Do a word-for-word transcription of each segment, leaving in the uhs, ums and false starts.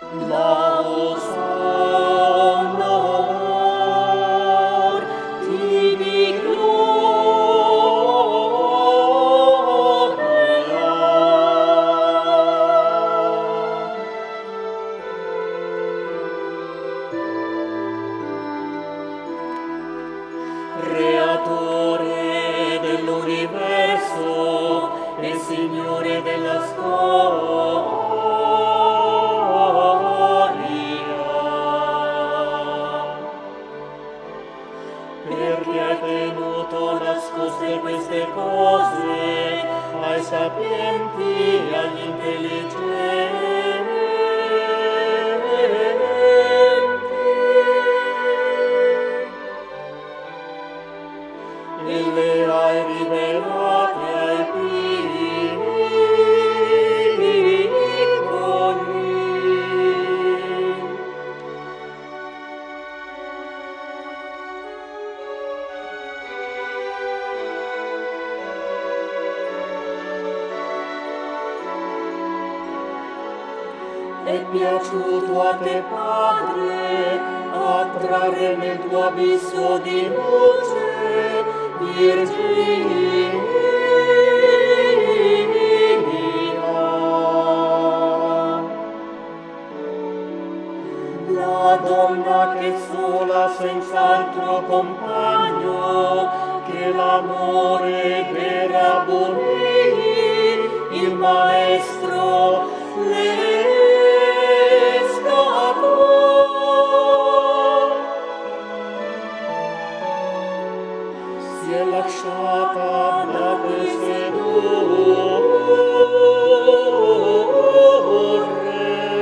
Laus honor tibi gloria. Creatore dell'universo e Signore della storia, perché hai tenuto nascoste queste cose ai sapienti e agli intelligenti e le hai rivelate ai piccoli. È piaciuto a te, Padre, attrarre nel tuo abisso di luce Virginia, la donna che sola senz'altro compagno, che l'amore per aborì, il maestro le si è lasciata da te sedurre.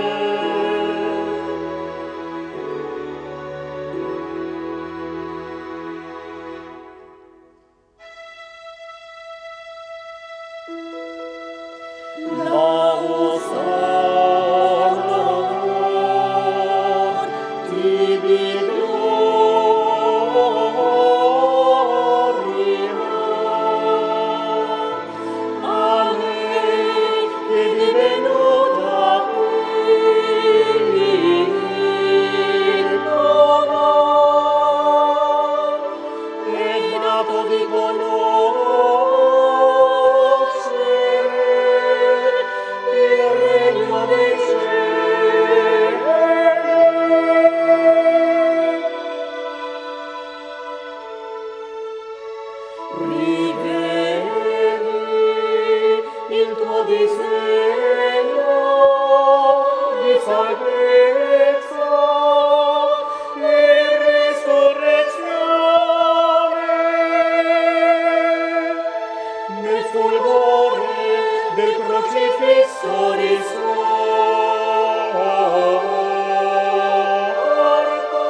Laus honor tibi gloria. A lei che è divenuta piccola è dato di conoscere il regno dei cieli. Riveli il tuo disegno di salvezza e resurrezione nel fulgore del crocifisso risorto.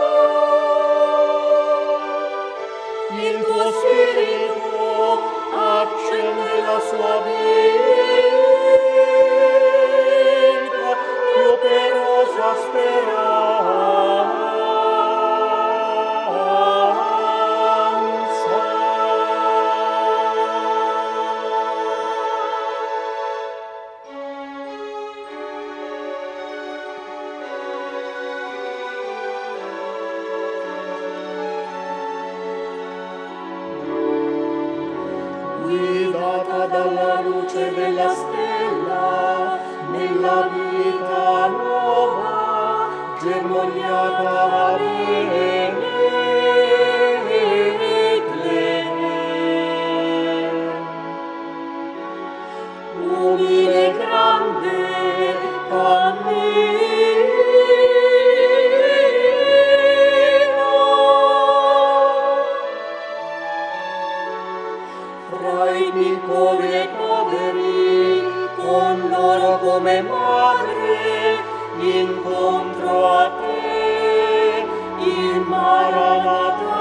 Il tuo spirito accende la sua vita più operosa speranza. Guidata dalla luce della stella, nella vita nuova, germogliata a Betlemme. Umile e grande fra i piccoli e poveri, con loro come madre, incontro a te, il Maranatha.